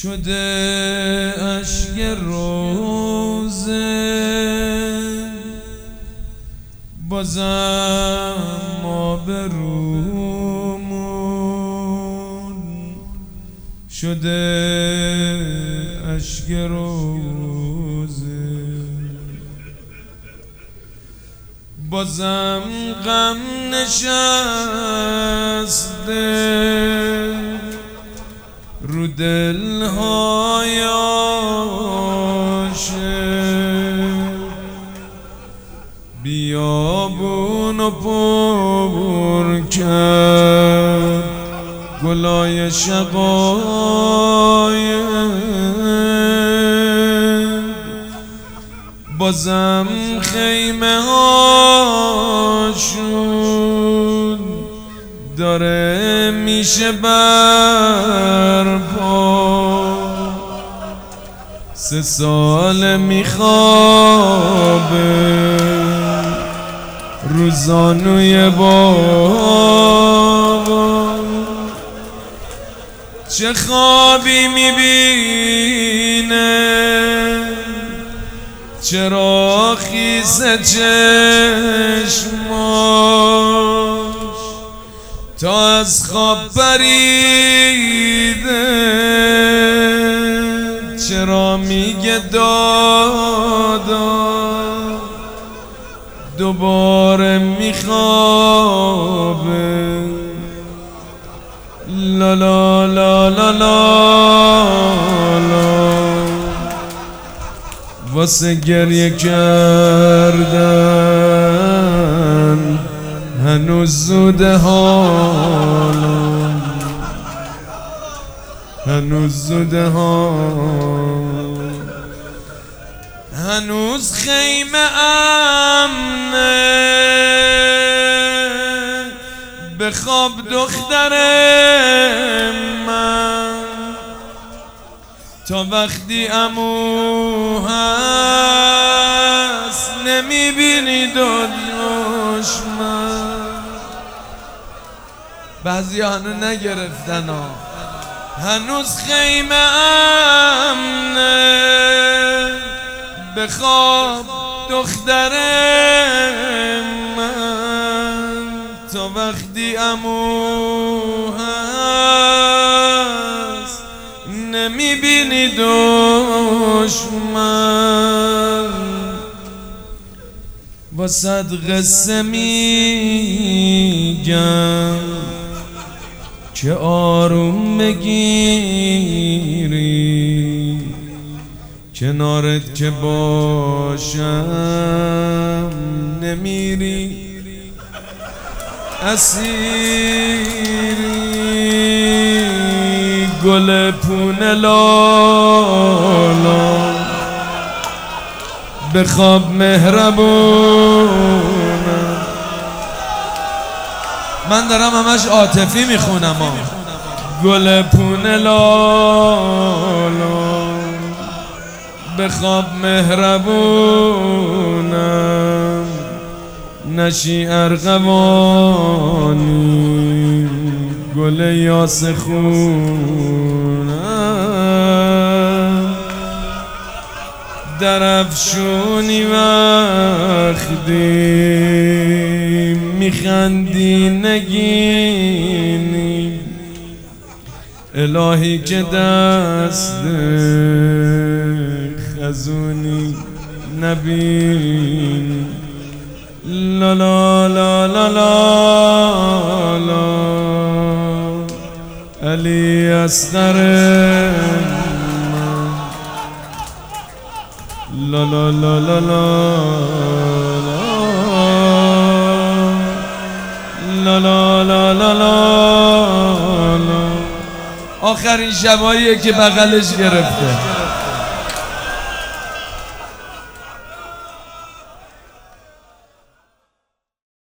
شده اشک روزه بازم ما به رومون شده اشک روزه بازم غم نشسته رو دلهای عاشق بیابون و پر کرد گلای شقایق بازم خیمه هاشون داره میشه برپا 3 سال میخوابه روزانوی بابا چه خوابی میبینه چرا خیسه چشماش تا از خواب پریده چرا میگه دادا دوباره میخوابه لا لا لا لا لا واسه گریه کردن هنوز زوده حالا هنوز زوده حالا هنوز خیمه امنه بخواب دختر من تا وقتی عمو هست نمیبینی دنیاش من بعضی هنوز نگرفتن ها هنوز خیمه امنه بخواب دختر من تا وقتی عمو هست نمیبینی دشمن واسه قصه میگم که آروم بگیری کنارت که باشم نمیری اسیری گل پونه لالا بخواب مهربونم من دارم همش عاطفی میخونم گل پونه لالا بخواب مهربونم نشی ارغوانی گل یاس خونم درفشونی وقتی میخندی نگینی الهی که دست خزونی نبینی لا لا لا لا لا لا علی اصغر لا لا لا لا لا لا لا لا لا آخرین شباییه که بغلش گرفته